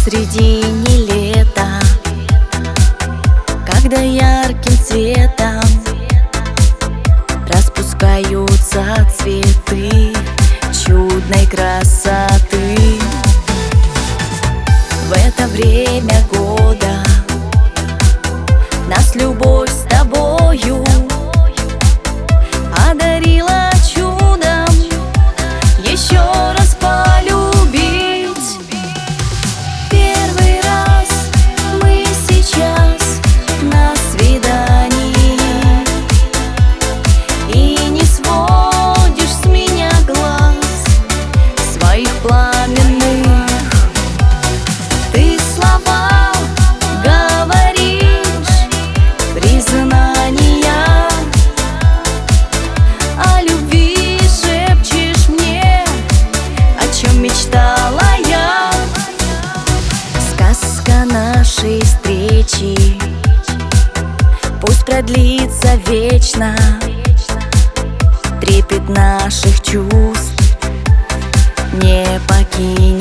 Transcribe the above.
посредине лета, когда ярким цветом распускаются цветы чудной красоты. В это время года нас любовь с тобою одарила чудом еще раз полюбить. Первый раз мы сейчас на свидании, и не сводишь с меня глаз своих пламенных. Ты слова говоришь, признания о любви шепчешь мне, о чем мечтала я. Сказка нашей встречи пусть продлится вечно, трепет наших чувств не покинет.